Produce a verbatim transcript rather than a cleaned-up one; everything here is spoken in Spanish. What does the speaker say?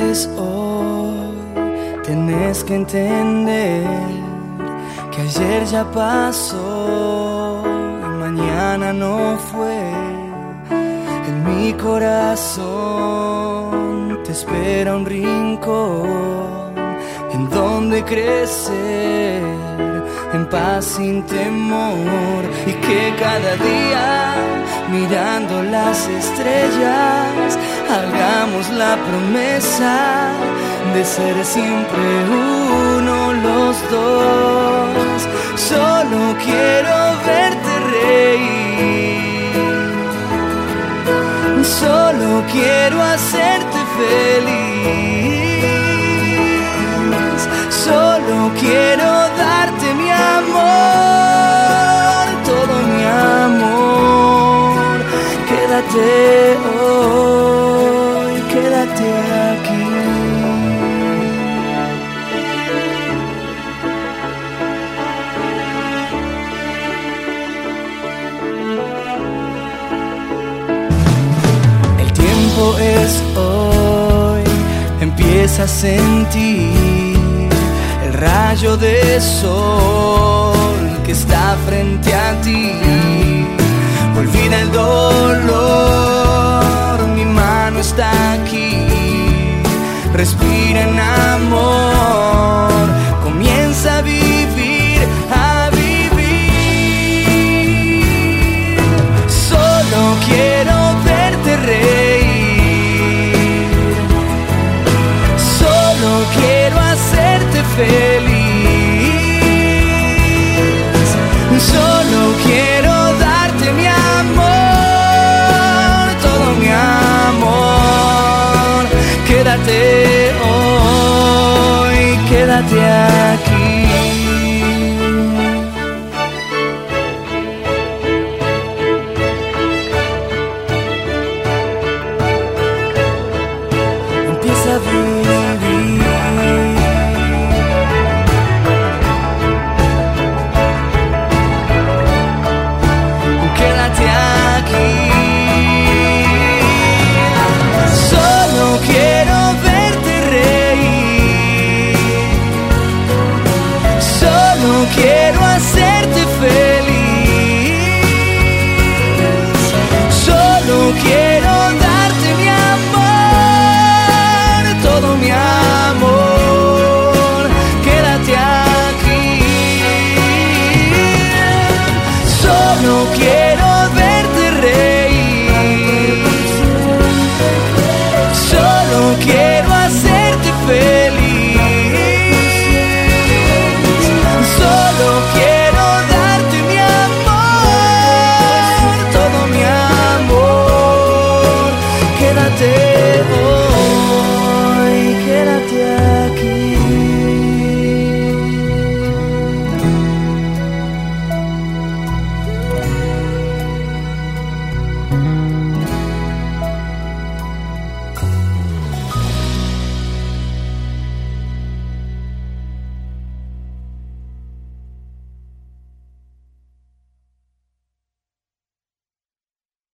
es hoy, tenés que entender que ayer ya pasó y mañana no fue. En mi corazón te espera un rincón en donde crecer en paz sin temor, y que cada día mirando las estrellas hagamos la promesa de ser siempre uno los dos. Solo quiero verte reír, solo quiero hacerte feliz, solo quiero darte mi amor, todo mi amor. Quédate hoy, quédate aquí. El tiempo es hoy, empieza a sentir el rayo de sol que está frente a ti. Olvida el dolor, mi mano está aquí. Respira en amor, comienza a vivir, a vivir. Solo quiero verte reír, solo quiero hacerte feliz, solo quiero darte mi amor, todo mi amor. Quédate hoy, quédate aquí. Empieza a vivir. Quédate aquí. Solo quiero verte reír, solo quiero hacerte feliz, solo quiero darte mi amor, todo mi amor. Quédate aquí. Solo quiero verte reír, solo quiero